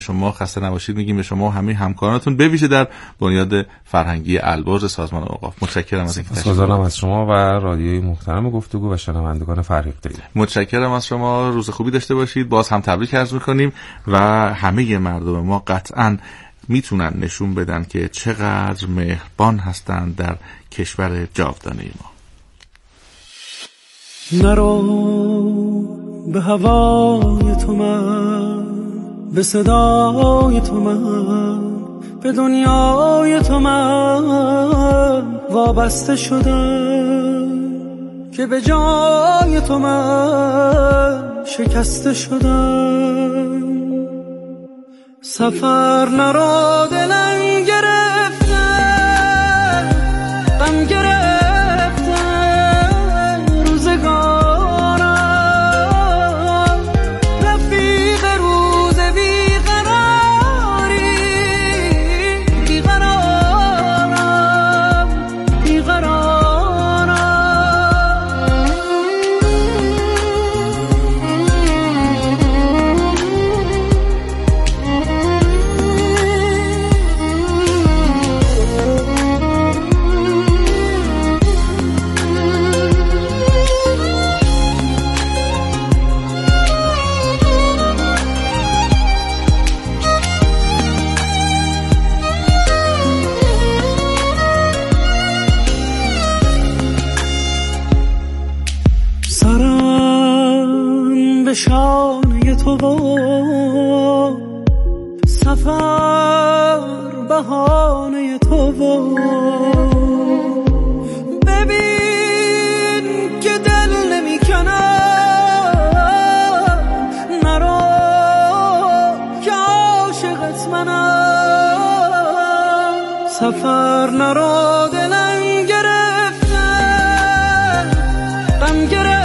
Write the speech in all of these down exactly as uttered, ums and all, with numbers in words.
شما خسته نباشید میگیم به شما و همه همکارانتون، به ویژه در بنیاد فرهنگی البرز سازمان اوقاف. متشکرم از اینکه تشریف آوردید. از شما و رادیوی محترم گفتگو و شنوندگان فرهیخته. متشکرم از شما. روز خوبی داشته باشید. باز هم تبریک عرض میکنیم و همه مردم ما قطعاً میتونن نشون بدن که چقدر مهربان هستند در کشور جاودانه ما. نرو به هوای تو من، به صدای تو من، به دنیای تو من وابسته شدم، که به جای تو من شکسته شدم. سفر نرو دلم گرفته، غم گرفته روزگارم، رفیق روز بیقراری، بیقرارم بیقرارم. به شانه تو و سفر بهانه تو و ببین که دل نمی کنم، نرو که عاشقت منم. سفر نرو دلم گرفته، غم گرفته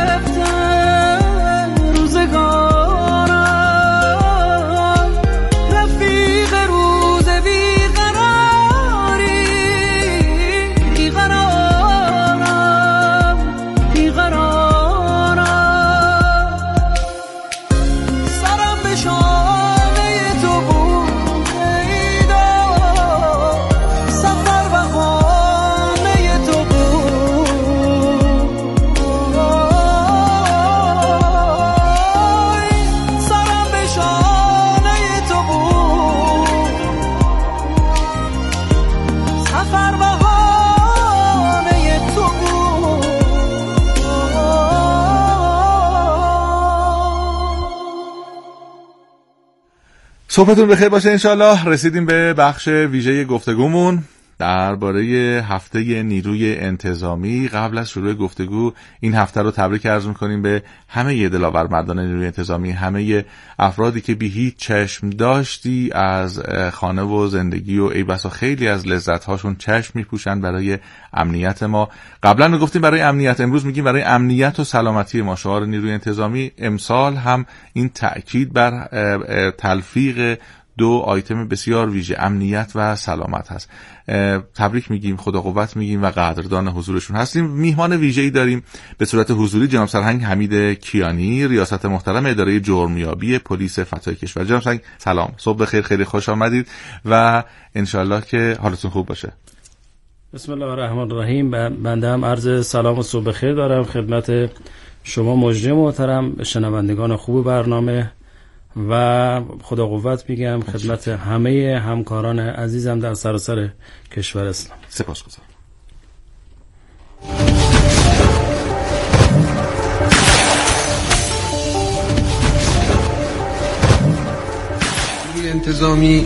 صبحتون بخیر باشه انشالله. رسیدیم به بخش ویژه گفتگومون درباره هفته نیروی انتظامی. قبل از شروع گفتگو این هفته رو تبریک عرض می‌کنیم به همه دلاورمردان نیروی انتظامی، همه افرادی که بی هیچ چشم داشتی از خانه و زندگی و ای بسا خیلی از لذت‌هاشون چشم می‌پوشن برای امنیت ما. قبلا میگفتیم برای امنیت، امروز میگیم برای امنیت و سلامتی ما. شعار نیروی انتظامی امسال هم این تأکید بر تلفیق دو آیتم بسیار ویژه، امنیت و سلامت هست. تبریک میگیم، خدا قوت میگیم و قدردان حضورشون هستیم. میهمان ویژه‌ای داریم به صورت حضوری جناب سرهنگ حمید کیانی، ریاست محترم اداره جرمیابی پلیس فتای کشور. جناب سرهنگ سلام، صبح بخیر، خیلی خوش آمدید و انشالله که حالتون خوب باشه. بسم الله الرحمن الرحیم. بنده هم عرض سلام و صبح بخیر دارم خدمت شما مجری محترم، شنوندگان خوب برنامه و خدا قوت میگم خدمت همه همکاران عزیزم در سراسر کشور اسلام. سپاسگزارم. انتظامی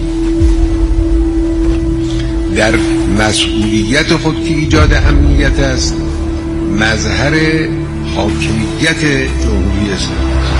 در مسئولیت خود که ایجاد امنیت است مظهر حاکمیت جمهوری اسلامی است.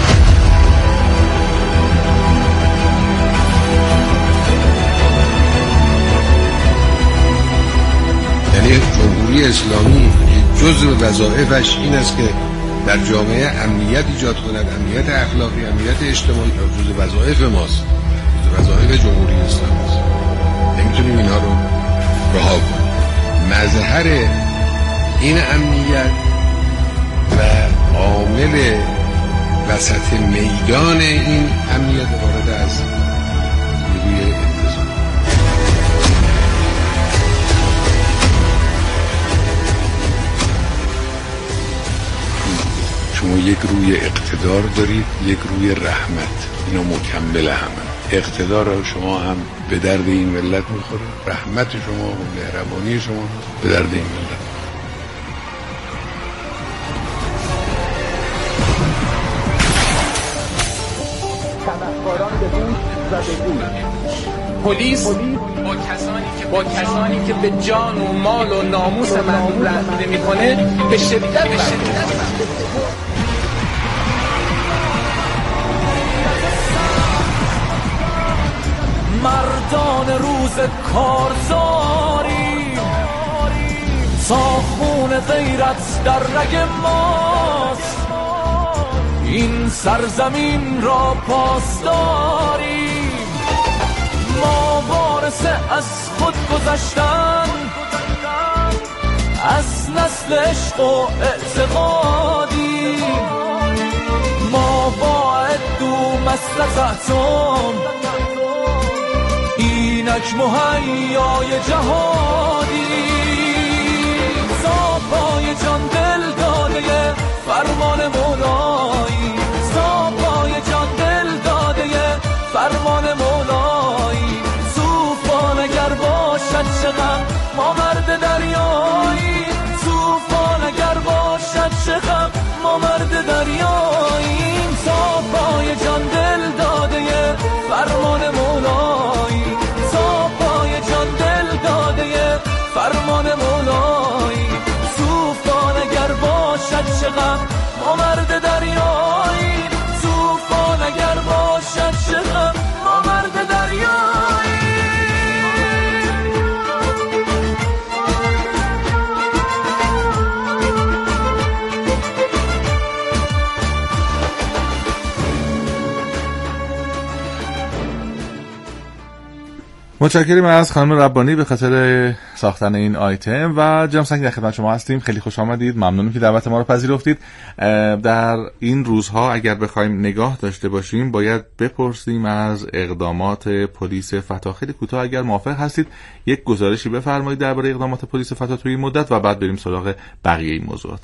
یعنی جمهوری اسلامی جزء وظایفش این است که در جامعه امنیت ایجاد کند، امنیت اخلاقی، امنیت اجتماعی جزء وظایف ماست، جزء وظایف جمهوری اسلامی است. نمیتونیم اینها رو رها کنیم. مظهر این امنیت و عامل وسط میدان این امنیت وارد از یک روی اقتدار دارید، یک روی رحمت. اینا مکمل همه. اقتدار شما هم به درد این ملت میخوره، رحمت شما و مهربانی شما به درد این ملت. طبقه‌داران به گوش و به گوش. پلیس با کسانی که با کسانی که به جان و مال و ناموس مردم رحم نمی‌کنه به شدت به شدت مردان روز کارزاری، ساخون غیرت در رگ ماست، این سرزمین را پاسداری. ما وارث از خود گذشتن، از نسل عشق و اعتقادی، ما با عدو مسلطتون، اینک مهیای جهادی. زابای جان دل داده فرمان مولایی، زابای جان دل داده فرمان مولایی. طوفان اگر باشد چه غم ما مرد دریایی، طوفان اگر باشد چه غم ما مرد دریایی. زابای جان دل داده فرمان مولایی، زابای جان دل داده فرمان مولایی. طوفان اگر باشد چه غم ما مرد دریایی، طوفان اگر باشد چه غم ما مرد دریایی. متشکریم از خانم ربانی به خاطر ساختن این آیتم و جناب سنگ در خدمت شما هستیم. خیلی خوش آمدید، ممنونم که دعوت ما رو پذیرفتید. در این روزها اگر بخوایم نگاه داشته باشیم باید بپرسیم از اقدامات پلیس فتا. خیلی کوتاه اگر موافق هستید یک گزارشی بفرمایید درباره اقدامات پلیس فتا توی این مدت و بعد بریم سراغ بقیه این موضوعات.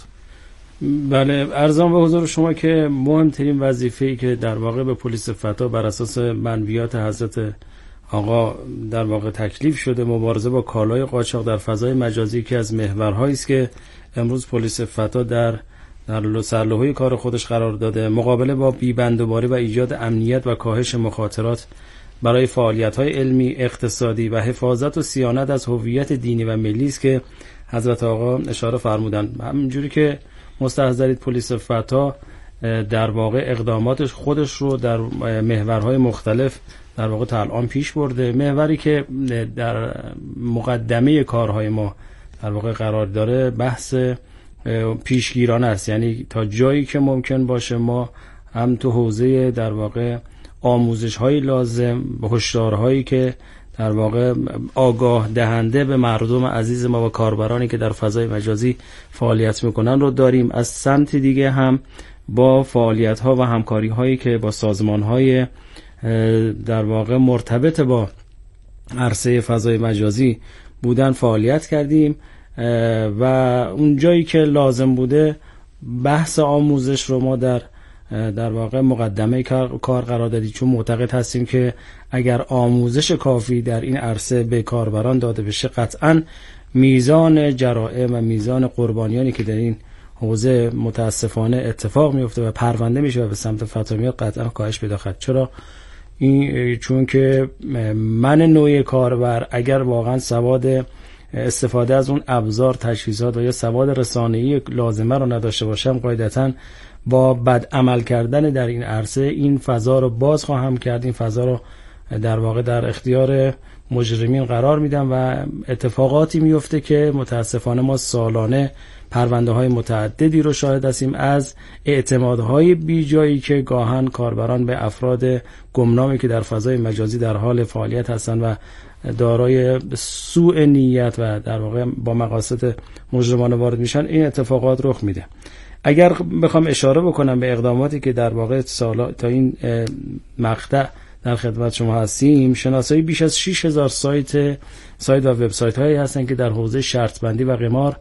بله، ارزان به حضور شما که مهمترین وظیفه‌ای که در واقع به پلیس فتا بر اساس منویات حضرت آقا در واقع تکلیف شده، مبارزه با کالای قاچاق در فضای مجازی که از محورهایی است که امروز پلیس فتا در در سرلوحه کار خودش قرار داده. مقابله با بی‌بندوباری و ایجاد امنیت و کاهش مخاطرات برای فعالیت‌های علمی، اقتصادی و حفاظت و صیانت از هویت دینی و ملی است که حضرت آقا اشاره فرمودند. همینجوری که مستحضرید پلیس فتا در واقع اقداماتش خودش رو در محورهای مختلف در واقع تا الان پیش برده. محوری که در مقدمه کارهای ما در واقع قرار داره بحث پیشگیرانه است، یعنی تا جایی که ممکن باشه ما هم تو حوزه در واقع آموزش های لازم، هشدارهایی که در واقع آگاه دهنده به مردم عزیز ما و کاربرانی که در فضای مجازی فعالیت میکنن رو داریم. از سمت دیگه هم با فعالیت ها و همکاری هایی که با سازمان های در واقع مرتبط با عرصه فضای مجازی بودن فعالیت کردیم و اون جایی که لازم بوده بحث آموزش رو ما در در واقع مقدمه کار قرار دادیم، چون معتقد هستیم که اگر آموزش کافی در این عرصه به کاربران داده بشه قطعاً میزان جرائم و میزان قربانیانی که در این حوزه متاسفانه اتفاق میفته و پرونده میشه و به سمت فتا میاد قطعا کاهش پیدا خواهد. چرا؟ این چون که من نوع کاربر اگر واقعا سواد استفاده از اون ابزار، تجهیزات و یا سواد رسانه‌ای لازمه رو نداشته باشم، قاعدتاً با بد عمل کردن در این عرصه این فضا رو باز خواهم کرد، این فضا رو در واقع در اختیار مجرمین قرار میدم و اتفاقاتی میفته که متاسفانه ما سالانه پرونده های متعددی رو شاهد هستیم از اعتمادهای بی جایی که گاهن کاربران به افراد گمنامی که در فضای مجازی در حال فعالیت هستند و دارای سوء نیت و در واقع با مقاصد مجرمانه وارد میشن، این اتفاقات رخ میده. اگر بخوام اشاره بکنم به اقداماتی که در واقع سالا تا این مقطع در خدمت شما هستیم، شناسایی بیش از شش هزار سایت سایت و وبسایت هایی هستن که در حوزه شرط بندی و قمار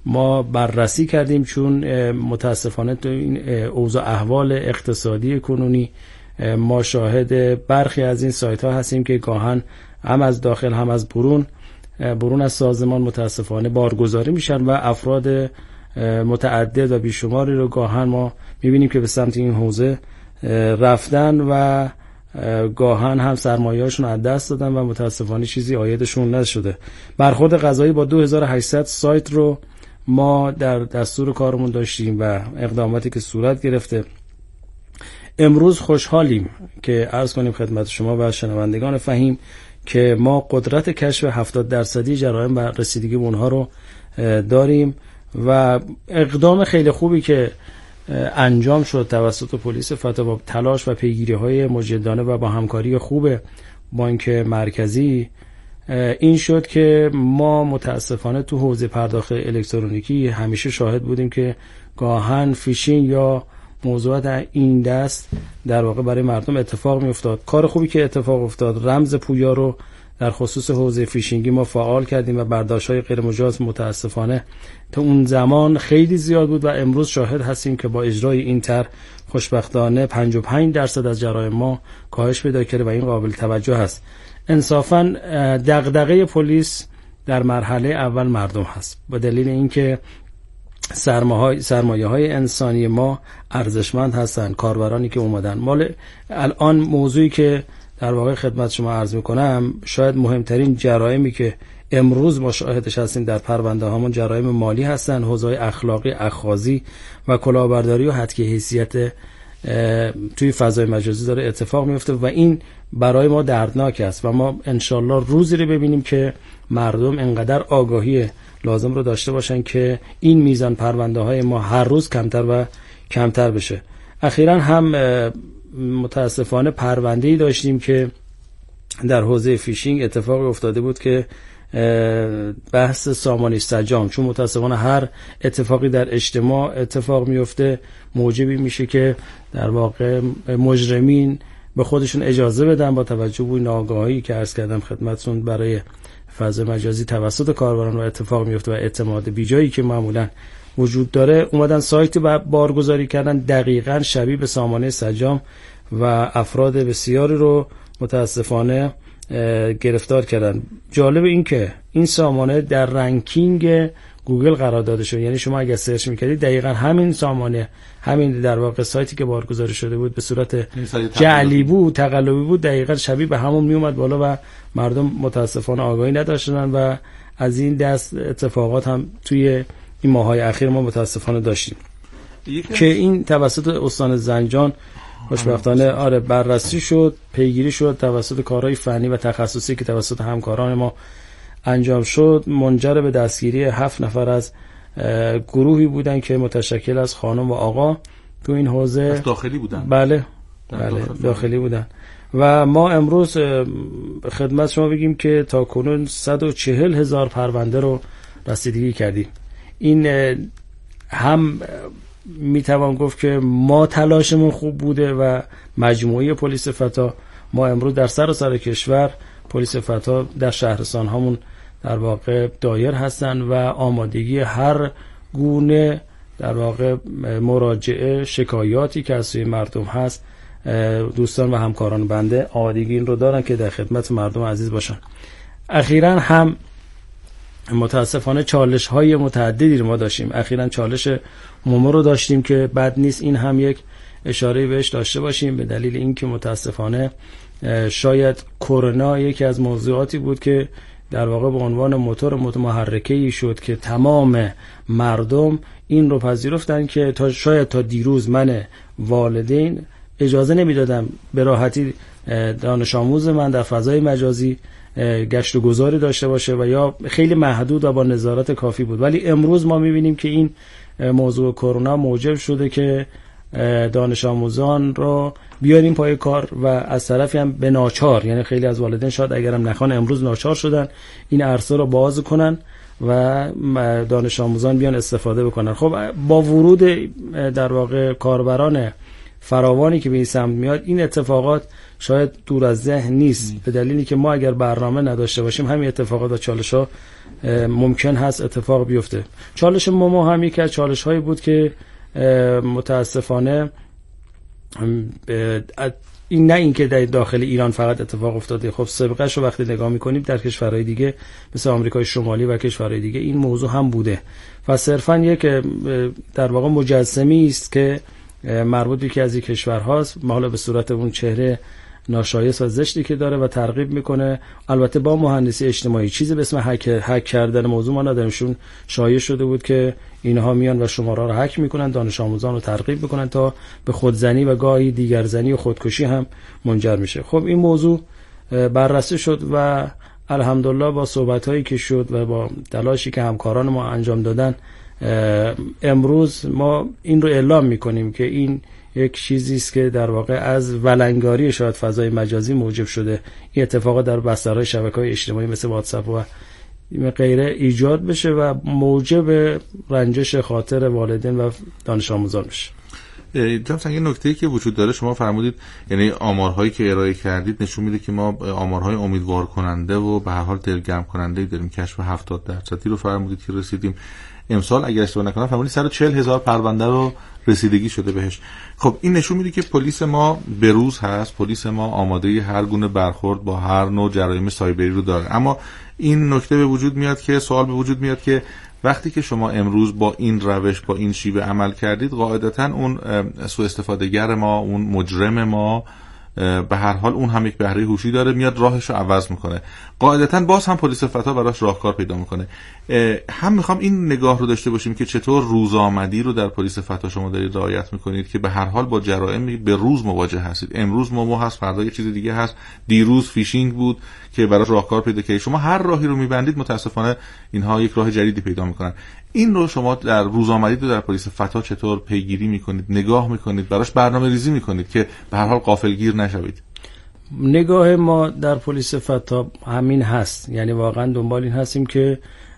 ما بررسی کردیم، چون متاسفانه تو این اوضاع احوال اقتصادی کنونی ما شاهد برخی از این سایت ها هستیم که گاهن هم از داخل هم از برون برون از سازمان متاسفانه بارگذاری میشن و افراد متعدد و بیشماری رو گاهن ما میبینیم که به سمت این حوزه رفتن و گاهن هم سرمایه‌هاشون از دست دادن و متاسفانه چیزی عایدشون نشده. برخورد قضایی با دو هزار و هشتصد سایت رو ما در دستور کارمون داشتیم و اقداماتی که صورت گرفته. امروز خوشحالیم که عرض کنیم خدمت شما و شنوندگان فهیم که ما قدرت کشف هفتاد درصدی جرایم و رسیدگی به اونها رو داریم و اقدام خیلی خوبی که انجام شد توسط پلیس فتا با تلاش و پیگیری‌های مجدانه و با همکاری خوب بانک مرکزی این شد که ما متاسفانه تو حوزه پرداخت الکترونیکی همیشه شاهد بودیم که گاهن فیشینگ یا موضوعات این دست در واقع برای مردم اتفاق می افتاد. کار خوبی که اتفاق افتاد، رمز پویا رو در خصوص حوزه فیشینگی ما فعال کردیم و برداشت‌های غیر مجاز متاسفانه تا اون زمان خیلی زیاد بود و امروز شاهد هستیم که با اجرای این طرح خوشبختانه پنجاه و پنج درصد از جرایم ما کاهش پیدا کرده و این قابل توجه است. انصافاً دغدغه پلیس در مرحله اول مردم هست، با دلیل اینکه سرمایه های انسانی ما ارزشمند هستند. کاربرانی که اومدن مال الان موضوعی که در واقع خدمت شما عرض میکنم، شاید مهمترین جرائمی که امروز ما شاهدش هستیم در پرونده هامون جرایم مالی هستند، حوزه اخلاقی، اخاذی و کلاهبرداری و هتک حیثیت توی فضای مجازی داره اتفاق میفته و این برای ما دردناک است و ما انشالله روزی رو ببینیم که مردم انقدر آگاهی لازم رو داشته باشن که این میزان پرونده های ما هر روز کمتر و کمتر بشه. اخیراً هم متاسفانه پرونده‌ای داشتیم که در حوزه فیشینگ اتفاق افتاده بود که بحث سامانه سجام، چون متاسفانه هر اتفاقی در اجتماع اتفاق میفته موجبی میشه که در واقع مجرمین به خودشون اجازه بدن با توجه به ناآگاهی که عرض کردم خدمتتون برای فضای مجازی توسط کاربران و اتفاق میفته و اعتماد بیجایی که معمولا وجود داره، اومدن سایت بارگذاری کردن دقیقاً شبیه به سامانه سجام و افراد بسیاری رو متاسفانه گرفتار کردن. جالب این که این سامانه در رنکینگ گوگل قرار داده شد، یعنی شما اگه سرچ میکردید دقیقاً همین سامانه، همین در واقع سایتی که بارگذاری شده بود به صورت جعلی بود، تقلبی بود، دقیقاً شبیه به همون میومد بالا و مردم متاسفانه آگاهی نداشتن و از این دست اتفاقات هم توی این ماهای اخیر ما متاسفانه داشتیم که این توسط استان زنجان خوشبختانه آره بررسی شد، پیگیری شد توسط کارهای فنی و تخصصی که توسط همکاران ما انجام شد، منجر به دستگیری هفت نفر از گروهی بودن که متشکل از خانم و آقا تو این حوزه داخلی بودن. بله بله داخل داخلی بودن و ما امروز خدمت شما بگیم که تا کنون صد و چهل هزار پرونده رو رسیدگی کردیم. این هم میتوان گفت که ما تلاشمون خوب بوده و مجموعه پلیس فتا، ما امروز در سراسر کشور پلیس فتا در شهرستان هامون در واقع دایر هستن و آمادگی هر گونه در واقع مراجعه شکایاتی که از سوی مردم هست دوستان و همکاران بنده آمادگی این رو دارن که در خدمت مردم عزیز باشن. اخیراً هم متاسفانه چالش های متعددی رو ما داشتیم. اخیراً چالش مومو رو داشتیم که بد نیست این هم یک اشاره بهش داشته باشیم، به دلیل اینکه متاسفانه شاید کرونا یکی از موضوعاتی بود که در واقع به عنوان موتور متحرکه‌ای شد که تمام مردم این رو پذیرفتن که تا شاید تا دیروز من والدین اجازه نمیدادم به راحتی دانش آموز من در فضای مجازی گشت و گذاری داشته باشه و یا خیلی محدود و با نظارت کافی بود، ولی امروز ما میبینیم که این موضوع کرونا موجب شده که دانش آموزان رو بیاریم پای کار و از طرفی هم به ناچار، یعنی خیلی از والدین شاید اگرم نخوان امروز ناچار شدن این عرصه رو باز کنن و دانش آموزان بیان استفاده بکنن. خب با ورود در واقع کاربران فراوانی که به این سمت میاد این اتفاقات شاید دور از ذهن نیست، به دلیلی که ما اگر برنامه نداشته باشیم همین اتفاقات و چالش‌ها ممکن هست اتفاق بیفته. چالش مومو هم یک از چالش‌هایی بود که متاسفانه این نه اینکه در داخل ایران فقط اتفاق افتاده، خب سابقه‌اش رو وقتی نگاه می‌کنیم در کشورهای دیگه مثل آمریکای شمالی و کشورهای دیگه این موضوع هم بوده و صرفاً یک در واقع مجسمی است که مربوط به یکی از این کشورهاست، حالا به صورت اون چهره ناشایست و زشتی که داره و ترغیب میکنه، البته با مهندسی اجتماعی. چیزی به اسم هک هک کردن موضوع ما نداریمشون. شایع شده بود که اینها میان و شماره رو هک میکنن، دانش آموزان رو ترغیب میکنن تا به خودزنی و گاهی دیگرزنی و خودکشی هم منجر میشه. خب این موضوع بررسی شد و الحمدلله با صحبت‌هایی که شد و با تلاشی که همکاران ما انجام دادن، امروز ما این رو اعلام میکنیم که این یک چیزی است که در واقع از ولنگاری شاید فضای مجازی موجب شده این اتفاقات در بسترهای شبکه‌های اجتماعی مثل واتساپ و غیره ایجاد بشه و موجب رنجش خاطر والدین و دانش آموزان بشه. جناب سنگ، نکته‌ای که وجود داره شما فرمودید، یعنی آمارهایی که ارائه کردید نشون میده که ما آمارهای امیدوار کننده و به هر حال دلگرم کننده داریم. کشف هفتاد درصدی رو فرمودید که رسیدیم. امسال اگر اشتباه نکنم فرمودید صد و چهل هزار پرونده رو رسیدگی شده بهش. خب این نشون میده که پلیس ما بروز هست، پلیس ما آماده هر گونه برخورد با هر نوع جرایم سایبری رو داره. اما این نکته به وجود میاد که سوال به وجود میاد که وقتی که شما امروز با این روش با این شیوه عمل کردید، قاعدتاً اون سوء استفادهگر ما، اون مجرم ما، به هر حال اون هم یک بهره هوشی داره، میاد راهش رو عوض میکنه. قاعدتاً باز هم پلیس فتا براش راهکار پیدا میکنه. هم میخوام این نگاه رو داشته باشیم که چطور روزآمدی رو در پلیس فتا شما دارید رعایت میکنید که به هر حال با جرائم به روز مواجه هستید. امروز مومو هست، فردا یه چیز دیگه هست، دیروز فیشینگ بود که براش راهکار پیدا کردید. شما هر راهی رو میبندید متاسفانه اینها یک راه جدیدی پیدا میکنن. این رو شما در روزآمدی رو در پلیس فتا چطور پیگیری میکنید، نگاه میکنید، براش برنامه‌ریزی میکنید که به هر حال غافلگیر نشوید؟ نگاه ما در پلیس فتا همین هست، یعنی واقعا دنبال این هستیم که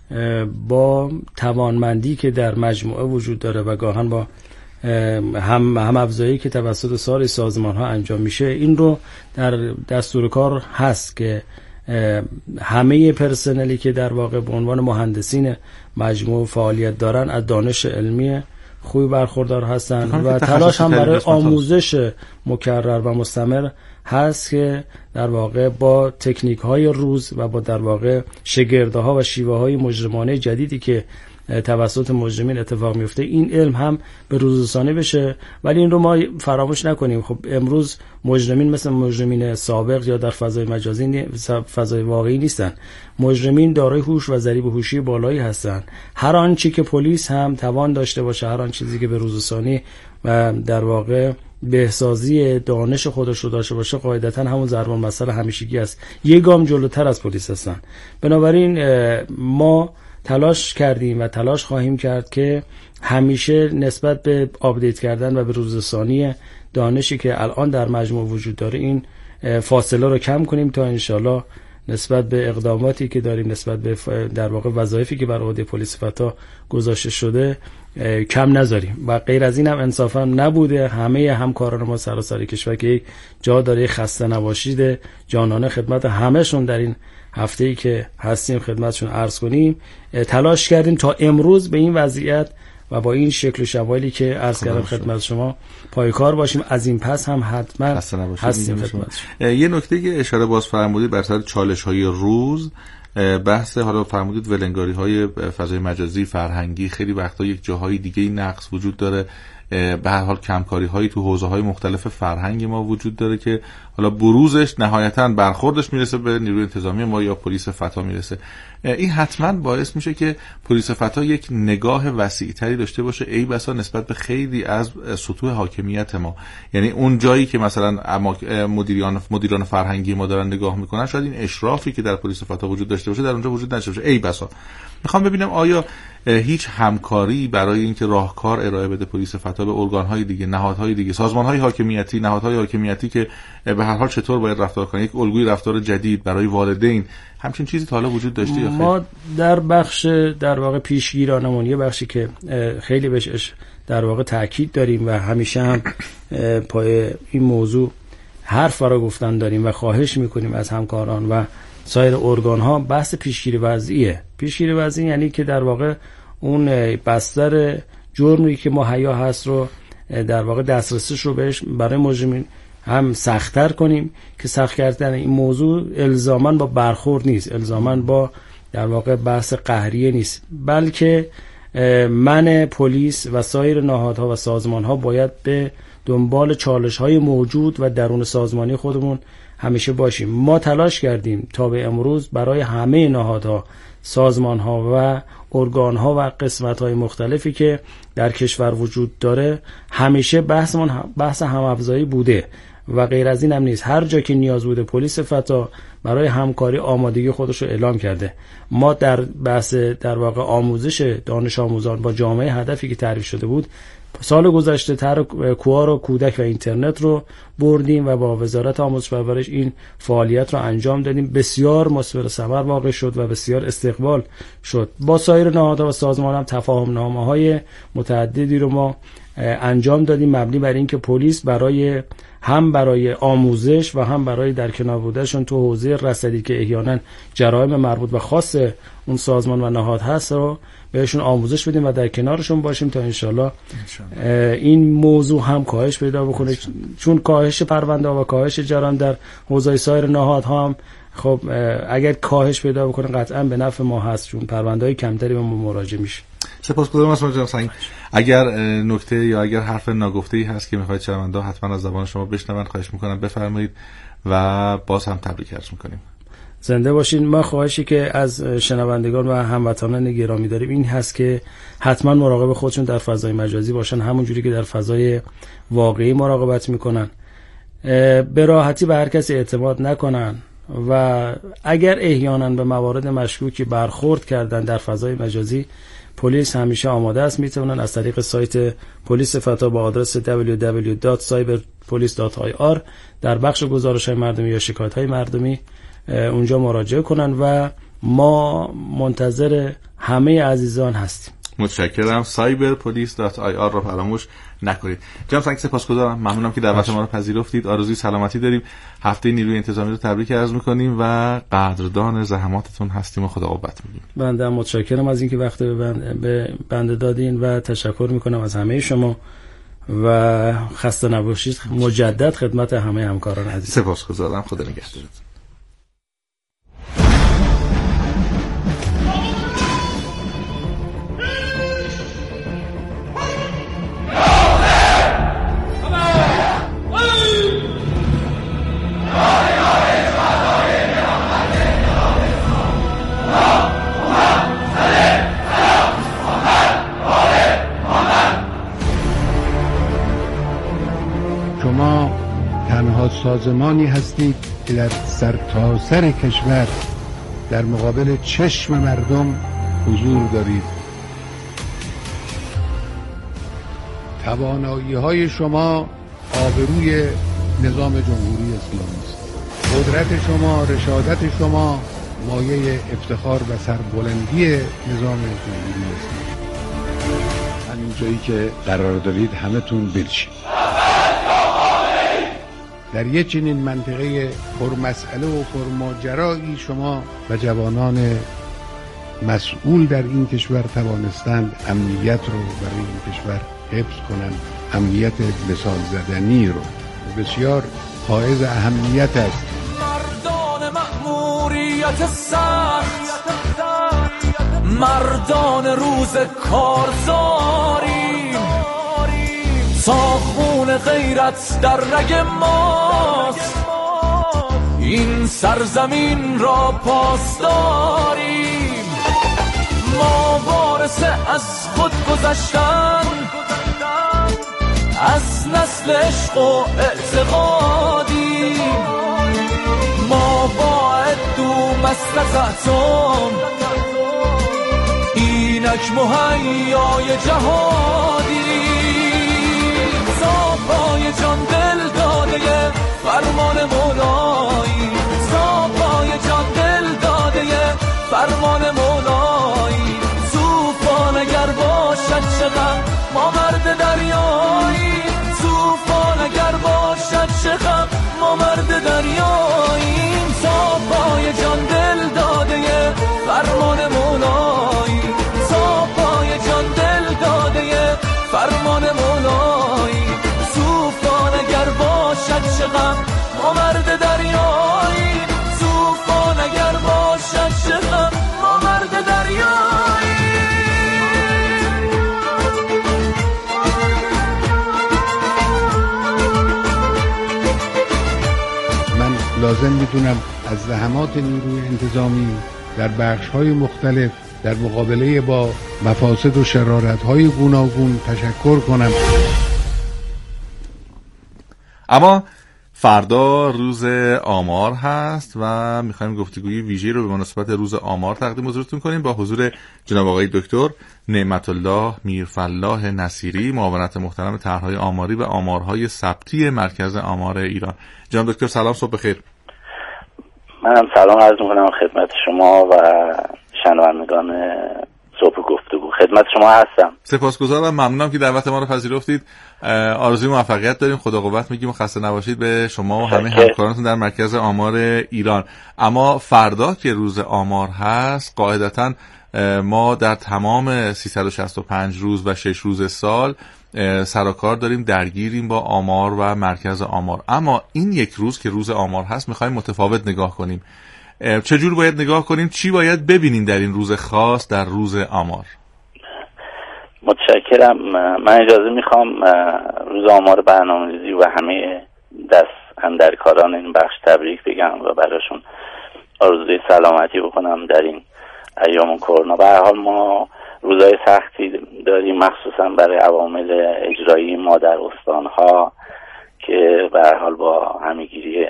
با توانمندی که در مجموعه وجود داره و گاهن با هم هم افزایی که توسط سایر سازمان ها انجام میشه، این رو در دستور کار هست که همه پرسنلی که در واقع به عنوان مهندسین مجموعه فعالیت دارن از دانش علمی خوبی برخوردار هستن و تلاش هم برای آموزش مکرر و مستمر هست که در واقع با تکنیک های روز و با در واقع شگرده ها و شیوه های مجرمانه جدیدی که توسط مجرمین اتفاق میفته این علم هم به روز رسانی بشه. ولی این رو ما فراموش نکنیم، خب امروز مجرمین مثل مجرمین سابق یا در فضای مجازی فضای واقعی نیستن. مجرمین دارای هوش و ضریب هوشی بالایی هستن. هر آنچه که پلیس هم توان داشته باشه، هر آن چیزی که به روز رسانی و در واقع بهسازی دانش خودش رو داشته باشه، قاعدتا همون ضرب المثل همیشگی است، یک گام جلوتر از پلیس هستن. بنابراین ما تلاش کردیم و تلاش خواهیم کرد که همیشه نسبت به آپدیت کردن و به روزرسانی دانشی که الان در مجموع وجود داره این فاصله رو کم کنیم تا انشالله نسبت به اقداماتی که داریم، نسبت به در واقع وظایفی که بر عهده پلیس فتا گذاشته شده کم نذاریم. و غیر از این هم انصافا نبوده، همه همکاران ما سراسر کشور که جا داره خسته نباشید جانانه خدمت همهشون در این هفته‌ای که هستیم خدمتشون عرض کنیم. تلاش کردیم تا امروز به این وضعیت و با این شکل و شمایلی که عرض کردم خدمت شما پایکار باشیم. از این پس هم حتما هستیم خدمتشون. یه نکته که اشاره باز فرمودید بر سر چالش‌های روز، بحث حالا فرمودید ولنگاری‌های فضای مجازی فرهنگی، خیلی وقتا یک جاهای دیگه نقص وجود داره، به هر حال کمکاری هایی تو حوزه های مختلف فرهنگ ما وجود داره که حالا بروزش نهایتاً برخوردش میرسه به نیروی انتظامی ما یا پلیس فتا میرسه. این حتما باعث میشه که پلیس فتا یک نگاه وسیع‌تری داشته باشه، ای بسا نسبت به خیلی از سطوح حاکمیت ما. یعنی اون جایی که مثلا مدیران مدیران فرهنگی ما دارن نگاه میکنن، شاید این اشرافی که در پلیس فتا وجود داشته باشه در اونجا وجود نداشته باشه، ای بسا. میخوام ببینم آیا هیچ همکاری برای اینکه راهکار ارائه بده پلیس فتا به ارگان‌های دیگه، نهادهای دیگه، سازمان‌های حاکمیتی، نهادهای حاکمیتی که به هر حال چطور باید رفتار کنن، یک الگوی رفتار جدید برای والدین، همچین چیزی تا حالا وجود داشته یا خیر؟ ما در بخش در واقع پیشگیرانمون یه بخشی که خیلی بهش در واقع تاکید داریم و همیشه هم پای این موضوع حرف برای گفتن داریم و خواهش میکنیم از همکاران و سایر ارگان ها بحث پیشگیری وضعیه. پیشگیری وضعی یعنی که در واقع اون بستر جرمی که مهیا هست رو در واقع دسترسیش رو بهش برای مجرمین هم سخت‌تر کنیم که سخت کردن این موضوع الزاماً با برخورد نیست، الزاماً با در واقع بحث قهریه نیست، بلکه من پلیس و سایر نهادها و سازمانها باید به دنبال چالش‌های موجود و درون سازمانی خودمون همیشه باشیم. ما تلاش کردیم تا به امروز برای همه نهادها، سازمانها و ارگانها و قسمت‌های مختلفی که در کشور وجود داره همیشه بحثمون بحث هم‌افزایی بوده و غیر از این هم نیست. هر جا که نیاز بوده پلیس فتا برای همکاری آمادگی خودش رو اعلام کرده. ما در بحث در واقع آموزش دانش آموزان با جامعه هدفی که تعریف شده بود، سال گذشته طرح کوار و کودک و اینترنت رو بردیم و با وزارت آموزش و پرورش این فعالیت رو انجام دادیم. بسیار مثمر ثمر واقع شد و بسیار استقبال شد. با سایر نهادها و سازمان هم تفاهم نامه‌های متعددی رو ما انجام دادیم مبنی بر اینکه پلیس برای هم برای آموزش و هم برای در کنار بودنشون تو حوزه رصدی که احیانا جرایم مربوط و خاص اون سازمان و نهاد هست رو بهشون آموزش بدیم و در کنارشون باشیم تا انشالله این موضوع هم کاهش پیدا بکنه، چون کاهش پرونده و کاهش جرایم در حوزه سایر نهادها هم خب اگر کاهش پیدا بکنه قطعا به نفع ما هست، چون پرونده‌های کمتری به ما مراجعه میشه. سپاسگزارم از جناب سنگ. اگر نکته یا اگر حرف ناگفته‌ای هست که میخواید شنونده حتما از زبان شما بشنون خواهش میکنم بفرمایید و باز هم تبریک عرض میکنیم. زنده باشین. ما خواهشی که از شنوندگان و هموطنان گرامی داریم این هست که حتما مراقب خودشون در فضای مجازی باشن، همون جوری که در فضای واقعی مراقبت میکنن. به راحتی به هر کسی اعتماد نکنن و اگر احیانا به موارد مشکوکی برخورد کردن در فضای مجازی، پلیس همیشه آماده است. میتونن از طریق سایت پلیس فتا با آدرس دبلیو دبلیو دبلیو دات سایبر پلیس دات آی آر در بخش گزارش‌های مردمی یا شکایت‌های مردمی اونجا مراجعه کنن و ما منتظر همه عزیزان هستیم. متشکرم. سایبر پلیس دات آی آر رو فراموش نکنید. جناب سنگ سپاسگزارم، ممنونم که دعوت ما رو پذیرفتید. آرزوی سلامتی داریم. هفته نیروی انتظامی رو تبریک عرض می‌کنیم و قدردان زحماتتون هستیم و خدا قوت می‌گیم. بنده متشکرم از اینکه وقت به بنده, به بنده دادین و تشکر می‌کنم از همه شما و خسته نباشید. مجدد خدمت همه همکاران عزیز. سپاسگزارم. خدا نگهدارتون. شما تنها سازمانی هستید که در سرتاسر کشور در مقابل چشم مردم حضور دارید. توانایی های شما آبروی نظام جمهوری اسلامی است. قدرت شما، رشادت شما مایه افتخار و سربلندی نظام جمهوری اسلامی. همین جایی که قرار دارید همتون بلشید. در یک چنین منطقه پرمسئله و پرماجرایی شما و جوانان مسئول در این کشور توانستند امنیت رو برای این کشور حفظ کنند، امنیت مثال زدنی رو بسیار حائز اهمیت است. مردان مأموریت سخت، مردان روز کارزاریم، ساخون غیرت در رگ ماست، این سرزمین را پاسداریم. ما وارث از خود گذشتن، از نسل عشق و اعتقادیم، ما باید دو مستطعتم، اینک مهیای جهادیم. صافای جان دل داده فرمان مولایی، صافای جان دل داده فرمان مولایی. طوفان اگر باشد چقدر ما مرد دریایی، طوفان اگر باشد چقدر ما لازم میتونم از زحمات نیروی انتظامی در بخش‌های مختلف در مقابله با مفاسد و شرارت‌های گوناگون تشکر کنم. اما فردا روز آمار هست و میخوایم گفتگوی ویژه‌ای رو به مناسبت روز آمار تقدیم حضورتون کنیم با حضور جناب آقای دکتر نعمت الله میرفلاح نصیری، معاونت محترم طرح‌های آماری و آمارهای ثبتی مرکز آمار ایران. جناب دکتر سلام، صبح بخیر. منم سلام عرض می‌کنم خدمت شما و شنوندگان صبح گفتگو. خدمت شما هستم. سپاسگزارم، ممنونم که دعوت ما رو پذیرفتید. آرزوی موفقیت داریم، خدا قوت میگیم و خسته نباشید به شما و همه همکارانتون در مرکز آمار ایران. اما فردا که روز آمار هست، قاعدتاً ما در تمام سیصد و شصت و پنج روز و شش روز سال سر و کار داریم، درگیریم با آمار و مرکز آمار. اما این یک روز که روز آمار هست میخوایم متفاوت نگاه کنیم. چجور باید نگاه کنیم؟ چی باید ببینیم در این روز خاص، در روز آمار؟ متشکرم. من اجازه میخوام روز آمار برنامه‌ریزی و همه دست اندرکاران این بخش تبریک بگم و براشون آرزوی سلامتی بکنم در این ایام کرونا. به هر حال ما روزهای سختی داریم، مخصوصا برای عوامل اجرایی ما در استانها که به هر حال با همه‌گیری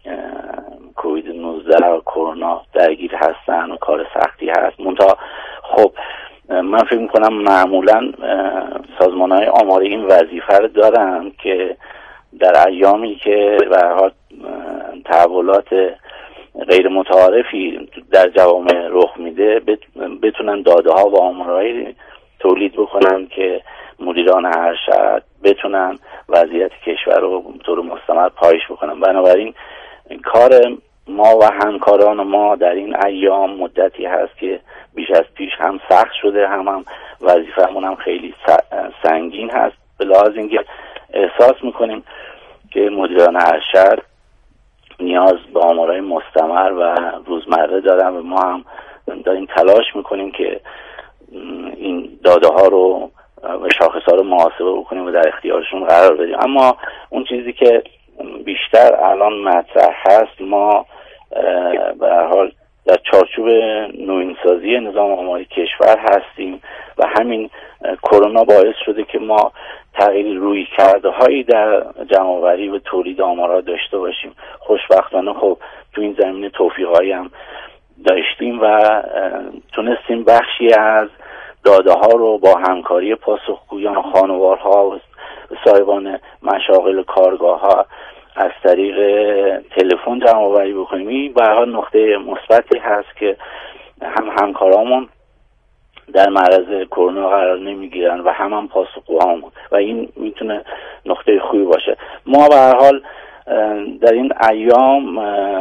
کووید نوزده و کرونا درگیر هستن و کار سختی هست. منتها خب من فکر میکنم معمولا سازمان‌های آماری این وظیفه رو دارن که در ایامی که به هر حال تحولات غیر متعارفی در جوامع رخ میده بتونن داده ها و آمارهایی تولید بکنن که مدیران ارشد بتونن وضعیت کشور رو به طور مستمر پایش بکنن. بنابراین کار ما و همکاران ما در این ایام مدتی هست که بیش از پیش هم سخت شده، هم هم وظیفه‌مون هم خیلی سنگین هست، به لحاظ اینکه احساس میکنیم که مدیران ارشد نیاز به آمارهای مستمر و روزمره دارن و ما هم داریم تلاش میکنیم که این داده ها رو و شاخص ها رو محاسبه بکنیم و در اختیارشون قرار بدیم. اما اون چیزی که بیشتر الان مطرح هست، ما به هر حال در چارچوب نوینسازی نظام آماری کشور هستیم و همین کرونا باعث شده که ما تغییر روی کرده هایی در جمع‌آوری و تولید آمارها داشته باشیم. خوشبختانه خب تو این زمینه توفیقایی هم داشتیم و تونستیم بخشی از داده ها رو با همکاری پاسخگویان خانوارها و صاحبان مشاغل کارگاه ها از طریق تلفن جمع آوری بکنیم. این به هر حال نقطه مثبتی هست که هم همکارامون در معرض کرونا قرار نمیگیرن و هم هم پاسخگوهامون و این میتونه نقطه خوبی باشه. ما به هر حال در این ایام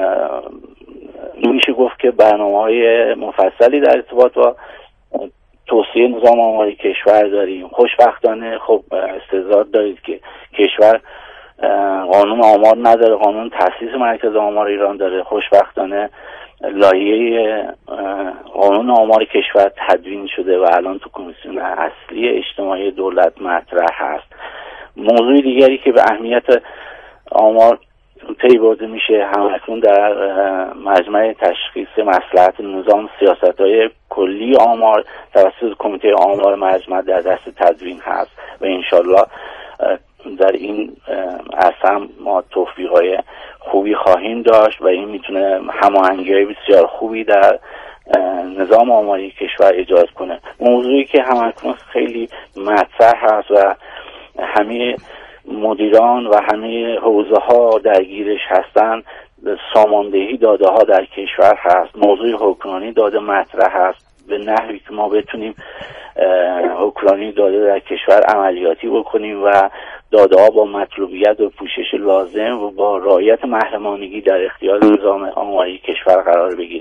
میشه گفت که برنامه‌های مفصلی در ارتباط با توسعه نظام آماری کشور داریم. خوشبختانه خب استعداد دارید که کشور قانون آمار نداره، قانون تأسیس مرکز آمار ایران داره. خوشبختانه لایحه قانون آمار کشور تدوین شده و الان تو کمیسیون اصلی اجتماعی دولت مطرح هست. موضوع دیگری که به اهمیت آمار پی برده میشه همکنون در مجمع تشخیص مصلحت نظام سیاست‌های کلی آمار توسط کمیته آمار مجمع در دست تدوین هست و انشالله در این اصلا ما توفیقای خوبی خواهیم داشت و این میتونه هماهنگی‌های بسیار خوبی در نظام آماری کشور ایجاد کنه. موضوعی که همکنون خیلی مطرح هست و همه مدیران و همه حوزه ها درگیرش هستن، ساماندهی داده ها در کشور هست. موضوع حکمرانی داده مطرح هست به نحوی که ما بتونیم حکمرانی داده در کشور عملیاتی بکنیم و داده ها با مطلوبیت و پوشش لازم و با رعایت محرمانگی در اختیار نظام آماری کشور قرار بگیریم.